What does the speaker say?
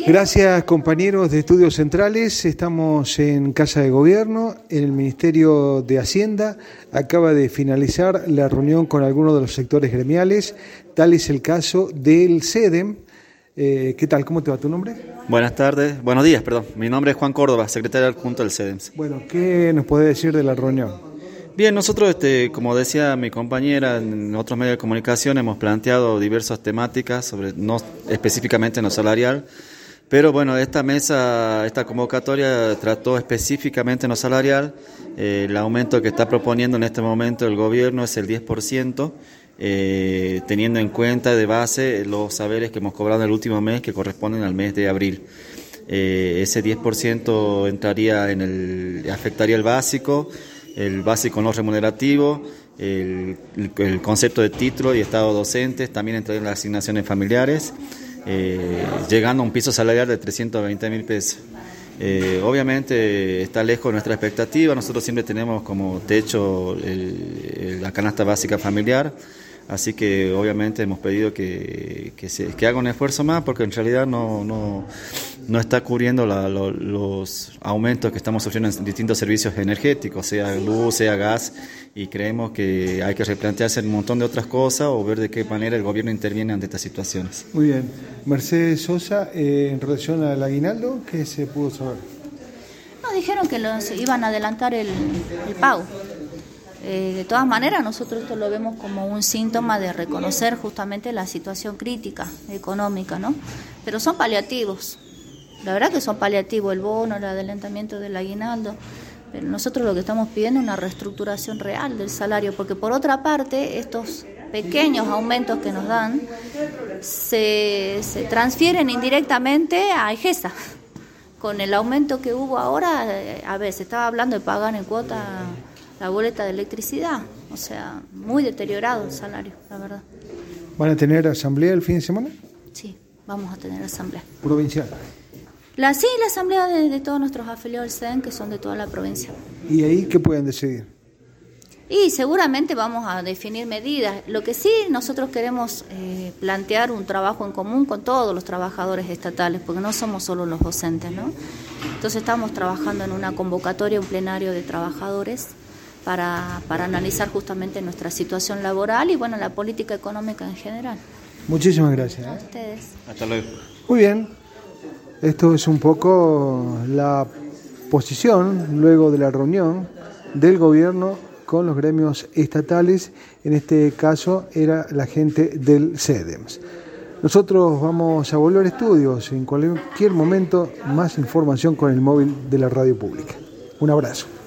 Gracias, compañeros de Estudios Centrales. Estamos en Casa de Gobierno, en el Ministerio de Hacienda. Acaba de finalizar la reunión con algunos de los sectores gremiales. Tal es el caso del CEDEM. ¿Qué tal? ¿Cómo te va tu nombre? Buenos días, perdón. Mi nombre es Juan Córdoba, secretario adjunto del CEDEM. Bueno, ¿qué nos podés decir de la reunión? Bien, nosotros, como decía mi compañera, en otros medios de comunicación hemos planteado diversas temáticas, no específicamente en lo salarial, pero bueno, esta convocatoria trató específicamente en lo salarial. El aumento que está proponiendo en este momento el gobierno es el 10%, teniendo en cuenta de base los saberes que hemos cobrado en el último mes, que corresponden al mes de abril. Ese 10% afectaría el básico no remunerativo, el concepto de título y estado docentes, también entrarían las asignaciones familiares, llegando a un piso salarial de 320.000 pesos. Obviamente está lejos de nuestra expectativa. Nosotros siempre tenemos como techo la canasta básica familiar, así que obviamente hemos pedido que haga un esfuerzo más, porque en realidad no está cubriendo los aumentos que estamos sufriendo en distintos servicios energéticos, sea luz, sea gas, y creemos que hay que replantearse un montón de otras cosas o ver de qué manera el gobierno interviene ante estas situaciones. Muy bien. Mercedes Sosa, en relación al aguinaldo, ¿qué se pudo saber? Nos dijeron que iban a adelantar el pago. De todas maneras, nosotros esto lo vemos como un síntoma de reconocer justamente la situación crítica económica, ¿no? Pero son paliativos. La verdad que son paliativos, el bono, el adelantamiento del aguinaldo, pero nosotros lo que estamos pidiendo es una reestructuración real del salario, porque por otra parte estos pequeños aumentos que nos dan se transfieren indirectamente a EGESA. Con el aumento que hubo ahora, se estaba hablando de pagar en cuota la boleta de electricidad, o sea, muy deteriorado el salario, la verdad. ¿Van a tener asamblea el fin de semana? Sí, vamos a tener asamblea. ¿Provincial? La asamblea de todos nuestros afiliados del CEDEM, que son de toda la provincia. ¿Y ahí qué pueden decidir? Y seguramente vamos a definir medidas. Lo que sí, nosotros queremos plantear un trabajo en común con todos los trabajadores estatales, porque no somos solo los docentes, ¿no? Entonces estamos trabajando en una convocatoria, un plenario de trabajadores para analizar justamente nuestra situación laboral y, bueno, la política económica en general. Muchísimas gracias. A ustedes. Hasta luego. Muy bien. Esto es un poco la posición luego de la reunión del gobierno con los gremios estatales. En este caso era la gente del CEDEM. Nosotros vamos a volver a estudios. En cualquier momento, más información con el móvil de la radio pública. Un abrazo.